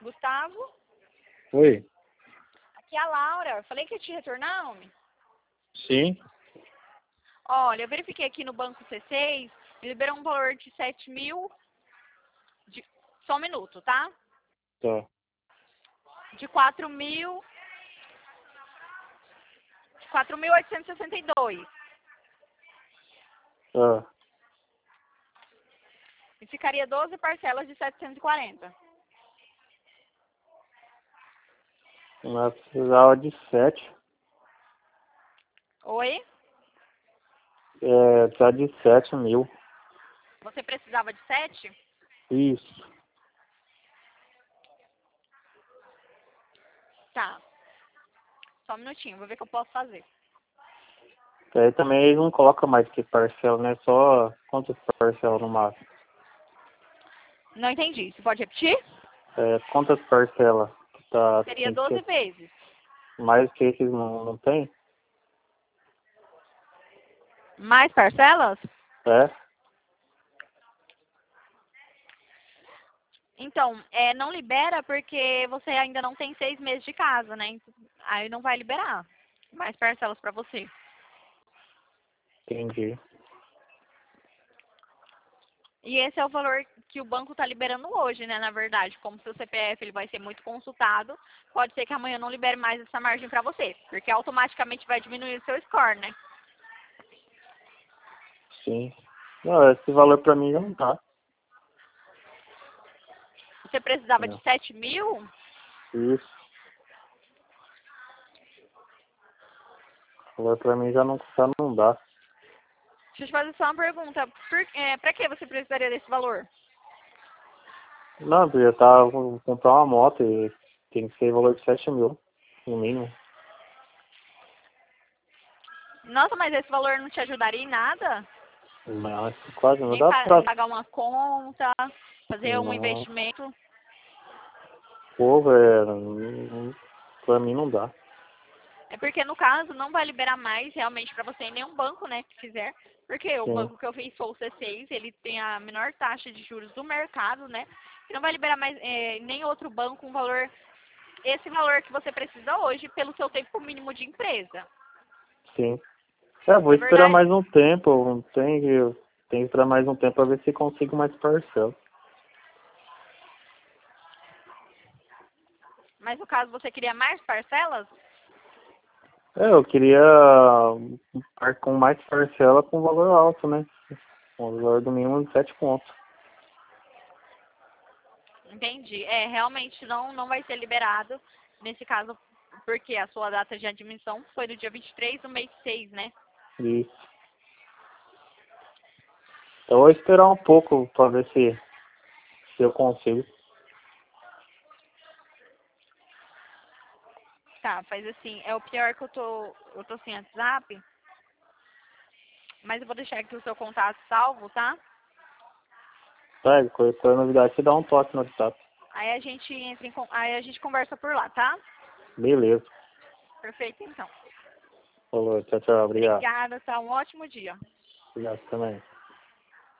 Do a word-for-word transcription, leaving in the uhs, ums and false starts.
Gustavo? Oi. Aqui é a Laura. Falei que ia te retornar, homem? Sim. Olha, eu verifiquei aqui no banco C seis, ele liberou um valor de sete mil... De... Só um minuto, tá? Tá. De quatro mil... De quatro mil oitocentos e sessenta e dois. Tá. E ficaria doze parcelas de setecentos e quarenta. Mas precisava de sete. Oi? É, precisava de sete mil. Você precisava de sete? Isso. Tá. Só um minutinho, vou ver o que eu posso fazer. Aí também eles não colocam mais que parcela, né? Só quantas parcelas no máximo? Não entendi. Você pode repetir? É, quantas parcelas que tá, Seria tem que doze ter? vezes. Mais que esses não, não tem? Mais parcelas? É? Então, é, não libera porque você ainda não tem seis meses de casa, né? Então, aí não vai liberar mais parcelas pra você. Entendi. E esse é o valor que o banco está liberando hoje, né? Na verdade, como seu C P F ele vai ser muito consultado, pode ser que amanhã não libere mais essa margem para você, porque automaticamente vai diminuir o seu score, né? Sim. Não, esse valor pra mim já não tá. Você precisava de Não. sete mil? Isso. O valor pra mim já não, já não dá. Deixa eu te fazer só uma pergunta. Por, é, para que você precisaria desse valor? Não, eu tava vou comprar uma moto e tem que ser valor de sete mil, no mínimo. Nossa, mas esse valor não te ajudaria em nada? Não, isso quase não Nem dá pa- pra... pagar uma conta, fazer um Não, investimento? pô, velho, não- pra mim não dá. É porque no caso não vai liberar mais realmente para você em nenhum banco, né, que fizer. Porque o Sim, banco que eu fiz foi o C seis, ele tem a menor taxa de juros do mercado, né? E não vai liberar mais é, nem outro banco um valor, esse valor que você precisa hoje pelo seu tempo mínimo de empresa. sim. É, vou Na esperar verdade, mais um tempo, tem que, tem que esperar mais um tempo pra ver se consigo mais parcela. mas no caso você queria mais parcelas? É, eu queria um par com mais parcela com valor alto, né? Com valor do mínimo de sete pontos. Entendi. É, realmente não, não vai ser liberado nesse caso, porque a sua data de admissão foi no dia vinte e três do mês seis, né? Isso. Eu vou esperar um pouco pra ver se, se eu consigo. Tá, faz assim, é o pior que eu tô, eu tô sem WhatsApp, mas eu vou deixar aqui o seu contato salvo, tá? Tá, qualquer novidade, você dá um toque no WhatsApp. Aí a gente entra em, con- aí a gente conversa por lá, tá? Beleza. Perfeito, então. Falou, tchau, tchau, obrigado. Obrigada, tá? Um ótimo dia. Obrigado também.